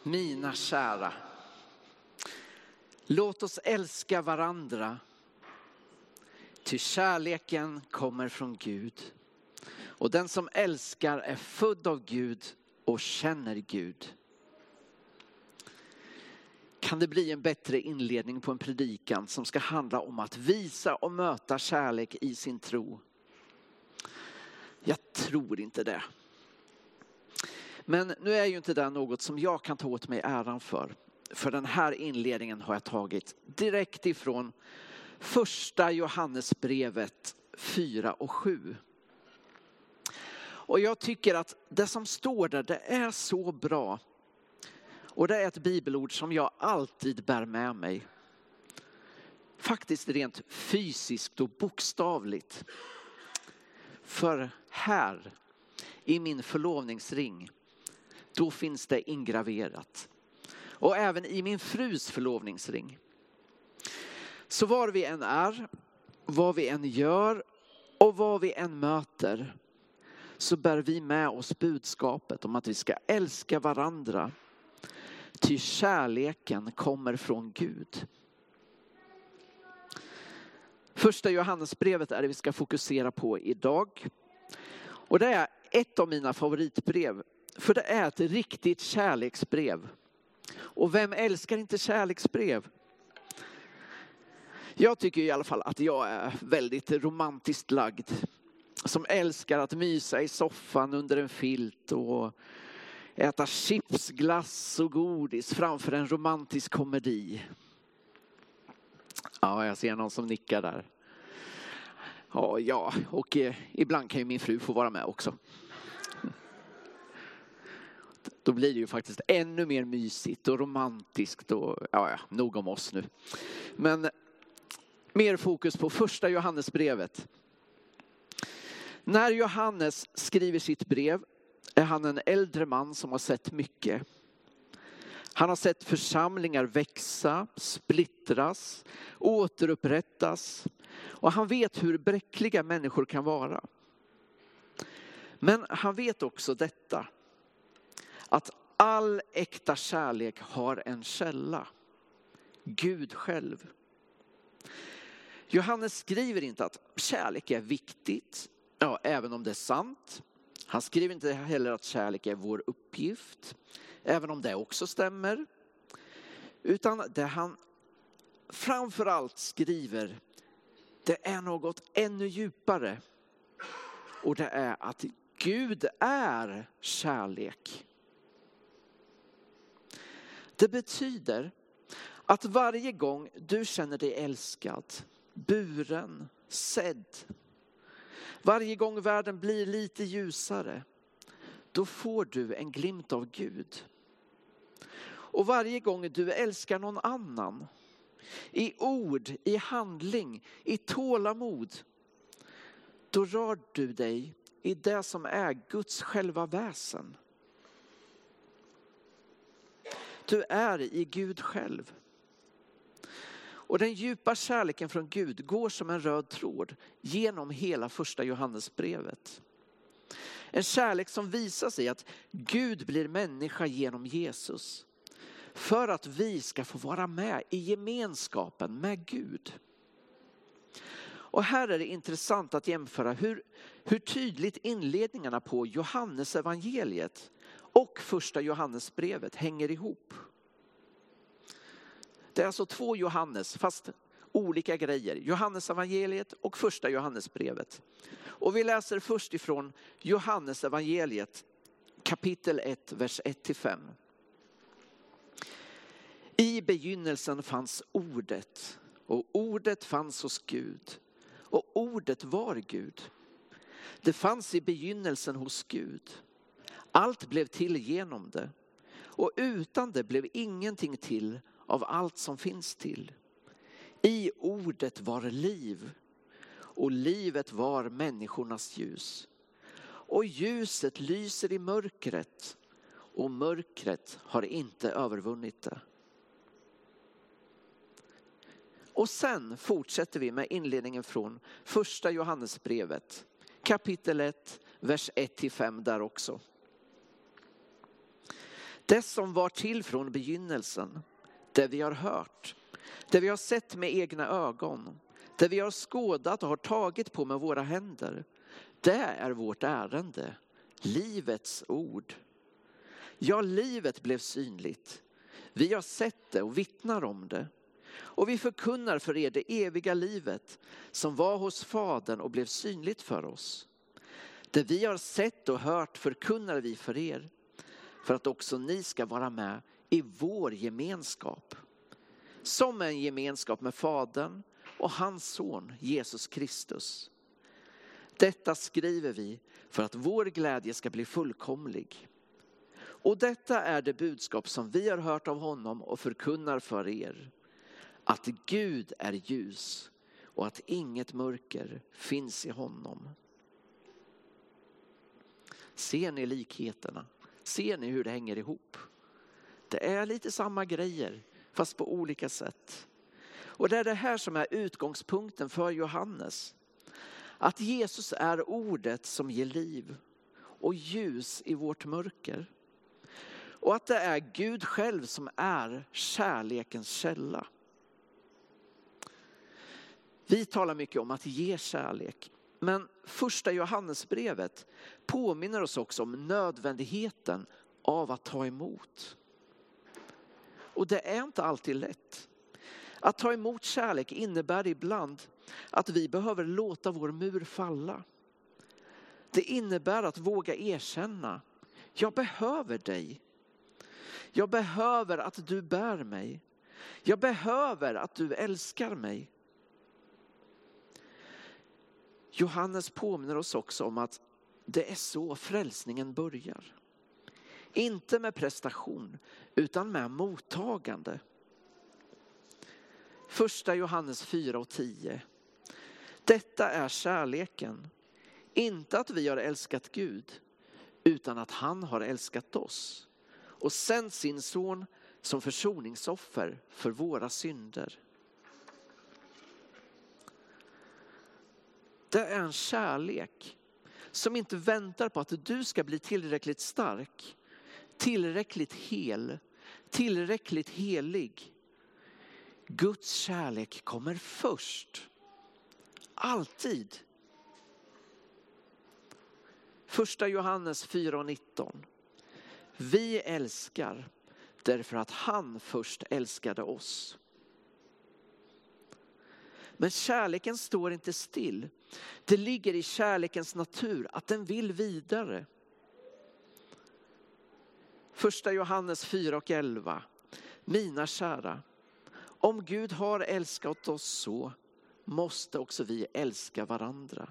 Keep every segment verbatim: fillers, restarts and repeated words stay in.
Mina kära, låt oss älska varandra, ty kärleken kommer från Gud. Och den som älskar är född av Gud och känner Gud. Kan det bli en bättre inledning på en predikan som ska handla om att visa och möta kärlek i sin tro? Jag tror inte det. Men nu är ju inte det något som jag kan ta åt mig äran för. För den här inledningen har jag tagit direkt ifrån första Johannesbrevet fyra och sju. Och jag tycker att det som står där, det är så bra. Och det är ett bibelord som jag alltid bär med mig. Faktiskt rent fysiskt och bokstavligt. För här i min förlovningsring, då finns det ingraverat. Och även i min frus förlovningsring. Så var vi än är, vad vi än gör och vad vi än möter, så bär vi med oss budskapet om att vi ska älska varandra. Ty kärleken kommer från Gud. Första Johannesbrevet är det vi ska fokusera på idag. Och det är ett av mina favoritbrev. För det är ett riktigt kärleksbrev. Och vem älskar inte kärleksbrev? Jag tycker i alla fall att jag är väldigt romantiskt lagd. Som älskar att mysa i soffan under en filt och äta chips, glass och godis framför en romantisk komedi. Ja, jag ser någon som nickar där. Ja, ja. Och eh, ibland kan ju min fru få vara med också. Då blir det ju faktiskt ännu mer mysigt och romantiskt. Och, ja, ja, nog om oss nu. Men mer fokus på första Johannesbrevet. När Johannes skriver sitt brev är han en äldre man som har sett mycket. Han har sett församlingar växa, splittras, återupprättas. Och han vet hur bräckliga människor kan vara. Men han vet också detta. Att all äkta kärlek har en källa. Gud själv. Johannes skriver inte att kärlek är viktigt. Ja, även om det är sant. Han skriver inte heller att kärlek är vår uppgift. Även om det också stämmer. Utan det han framförallt skriver, det är något ännu djupare. Och det är att Gud är kärlek. Det betyder att varje gång du känner dig älskad, buren, sedd. Varje gång världen blir lite ljusare, då får du en glimt av Gud. Och varje gång du älskar någon annan, i ord, i handling, i tålamod, då rör du dig i det som är Guds själva väsen. Du är i Gud själv. Och den djupa kärleken från Gud går som en röd tråd genom hela första Johannesbrevet. En kärlek som visar sig att Gud blir människa genom Jesus. För att vi ska få vara med i gemenskapen med Gud. Och här är det intressant att jämföra hur, hur tydligt inledningarna på Johannes evangeliet och första Johannesbrevet hänger ihop. Det är alltså två Johannes, fast olika grejer. Johannes evangeliet och första Johannesbrevet. Och vi läser först ifrån Johannes evangeliet, kapitel ett, vers ett till fem. I begynnelsen fanns ordet, och ordet fanns hos Gud. Och ordet var Gud. Det fanns i begynnelsen hos Gud. Allt blev till genom det. Och utan det blev ingenting till av allt som finns till. I ordet var liv. Och livet var människornas ljus. Och ljuset lyser i mörkret. Och mörkret har inte övervunnit det. Och sen fortsätter vi med inledningen från första Johannesbrevet. Kapitel ett, vers ett till fem där också. Det som var till från begynnelsen, det vi har hört, det vi har sett med egna ögon, det vi har skådat och har tagit på med våra händer, det är vårt ärende, livets ord. Ja, livet blev synligt. Vi har sett det och vittnar om det. Och vi förkunnar för er det eviga livet som var hos Fadern och blev synligt för oss. Det vi har sett och hört förkunnar vi för er, för att också ni ska vara med i vår gemenskap. Som en gemenskap med Fadern och hans son Jesus Kristus. Detta skriver vi för att vår glädje ska bli fullkomlig. Och detta är det budskap som vi har hört av honom och förkunnar för er. Att Gud är ljus och att inget mörker finns i honom. Ser ni likheterna? Ser ni hur det hänger ihop? Det är lite samma grejer fast på olika sätt. Och det är det här som är utgångspunkten för Johannes. Att Jesus är ordet som ger liv och ljus i vårt mörker. Och att det är Gud själv som är kärlekens källa. Vi talar mycket om att ge kärlek. Men första Johannesbrevet påminner oss också om nödvändigheten av att ta emot. Och det är inte alltid lätt. Att ta emot kärlek innebär ibland att vi behöver låta vår mur falla. Det innebär att våga erkänna: jag behöver dig. Jag behöver att du bär mig. Jag behöver att du älskar mig. Johannes påminner oss också om att det är så frälsningen börjar. Inte med prestation utan med mottagande. Första Johannes fyra och tio. Detta är kärleken. Inte att vi har älskat Gud utan att han har älskat oss. Och sänt sin son som försoningsoffer för våra synder. Det är en kärlek som inte väntar på att du ska bli tillräckligt stark, tillräckligt hel, tillräckligt helig. Guds kärlek kommer först. Alltid. Första Johannes fyra och nitton. Vi älskar därför att han först älskade oss. Men kärleken står inte still. Det ligger i kärlekens natur att den vill vidare. Första Johannes fyra och elva. Mina kära, om Gud har älskat oss så måste också vi älska varandra.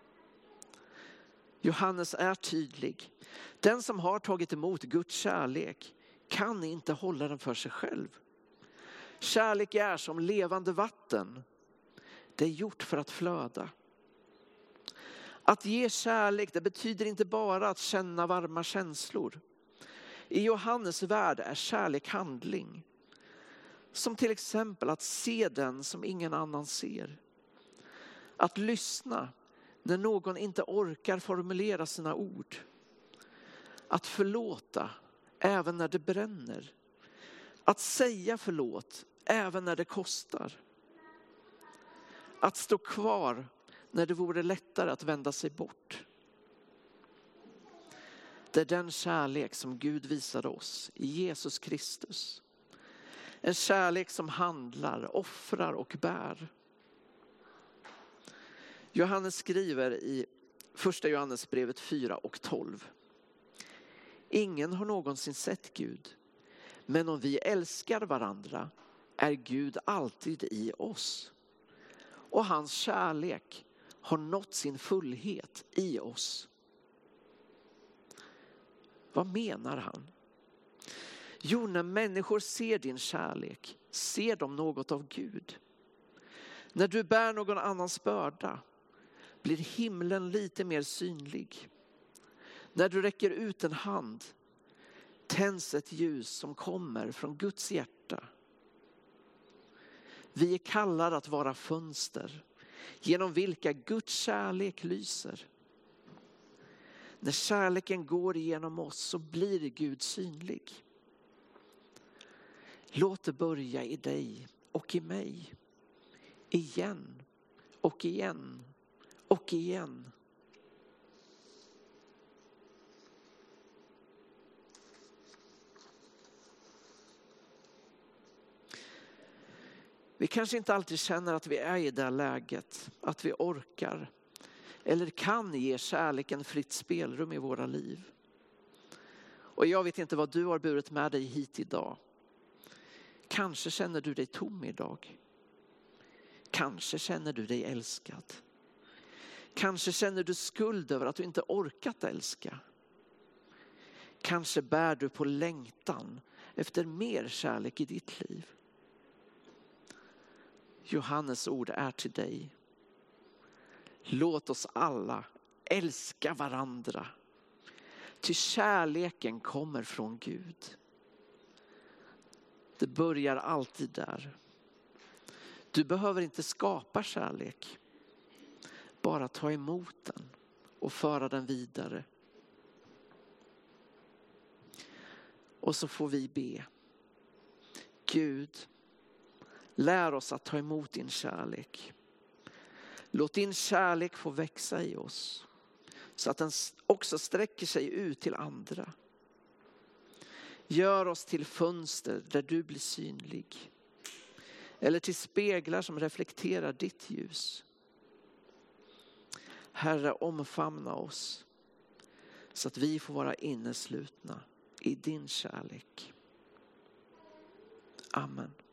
Johannes är tydlig. Den som har tagit emot Guds kärlek kan inte hålla den för sig själv. Kärlek är som levande vatten. Det är gjort för att flöda. Att ge kärlek, det betyder inte bara att känna varma känslor. I Johannes värld är kärlek handling. Som till exempel att se den som ingen annan ser. Att lyssna när någon inte orkar formulera sina ord. Att förlåta även när det bränner. Att säga förlåt även när det kostar. Att stå kvar när det vore lättare att vända sig bort. Det är den kärlek som Gud visade oss i Jesus Kristus. En kärlek som handlar, offrar och bär. Johannes skriver i första Johannesbrevet fyra och tolv. Ingen har någonsin sett Gud. Men om vi älskar varandra är Gud alltid i oss. Och hans kärlek har nått sin fullhet i oss. Vad menar han? Jo, när människor ser din kärlek, ser de något av Gud. När du bär någon annans börda, blir himlen lite mer synlig. När du räcker ut en hand, tänds ett ljus som kommer från Guds hjärta. Vi är kallade att vara fönster, genom vilka Guds kärlek lyser. När kärleken går igenom oss så blir Gud synlig. Låt det börja i dig och i mig. Igen och igen och igen. Vi kanske inte alltid känner att vi är i det läget, att vi orkar eller kan ge kärleken fritt spelrum i våra liv. Och jag vet inte vad du har burit med dig hit idag. Kanske känner du dig tom idag. Kanske känner du dig älskad. Kanske känner du skuld över att du inte orkat älska. Kanske bär du på längtan efter mer kärlek i ditt liv. Johannes ord är till dig. Låt oss alla älska varandra. Ty kärleken kommer från Gud. Det börjar alltid där. Du behöver inte skapa kärlek. Bara ta emot den och föra den vidare. Och så får vi be. Gud, lär oss att ta emot din kärlek. Låt din kärlek få växa i oss. Så att den också sträcker sig ut till andra. Gör oss till fönster där du blir synlig. Eller till speglar som reflekterar ditt ljus. Herre, omfamna oss. Så att vi får vara inneslutna i din kärlek. Amen.